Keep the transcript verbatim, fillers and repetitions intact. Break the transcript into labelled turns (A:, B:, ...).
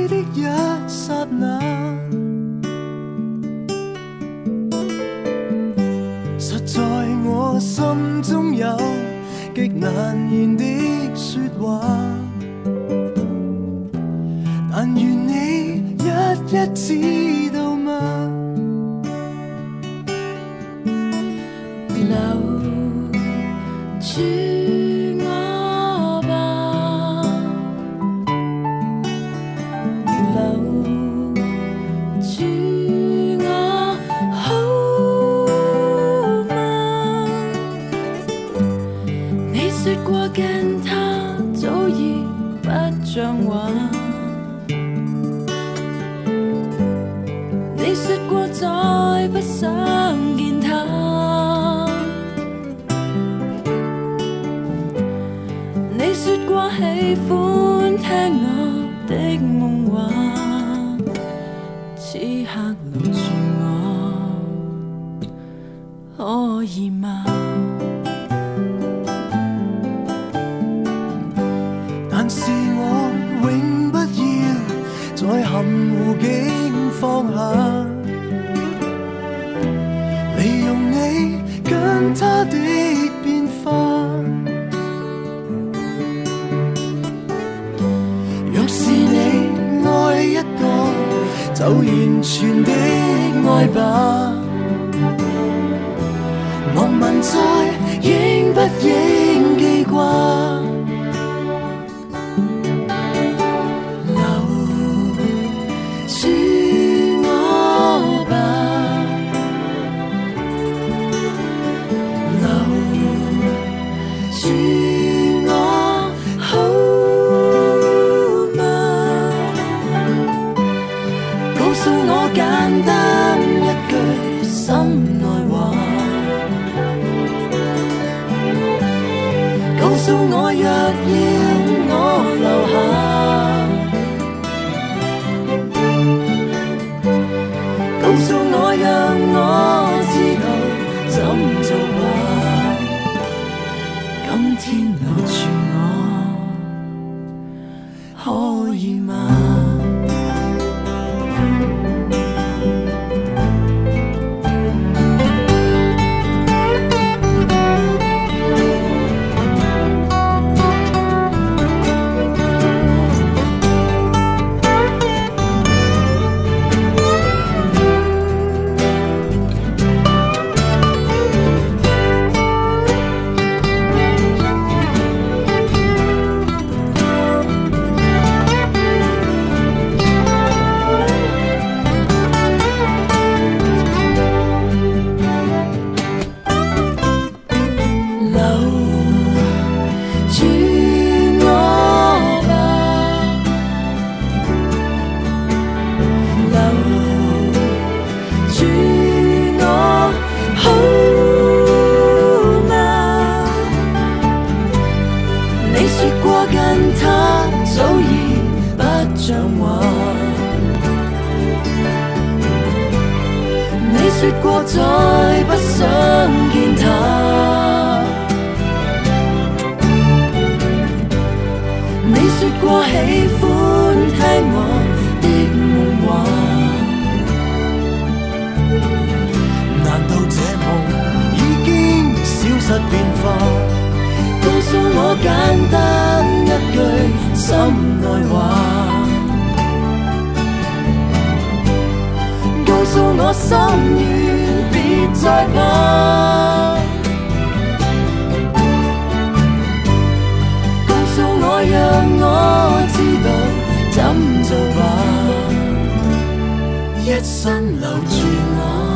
A: 的一刹那，实在我心中有极难言的说话，但愿你一一知道吗？
B: 留住我吧，留住我好嗎？你說過跟他早已不像話，你說過再不想見他，你說過喜歡聽我的夢話，此刻留住我可以嗎？
A: 但是我永不要再含糊境放下，利用你跟他的變化。若是你愛一個，就完全的愛吧。莫問再應不應記掛。簡單一句心內話，告訴我若要我留下，告訴我讓我知道怎做吧。今天留住我可以嗎？說過再不想見他，你說過喜歡聽我的夢話，難道這夢已經消失變化？告訴我簡單一句心內話，告訴我心願別再怕，告訴我讓我知道怎做吧，一生留住我。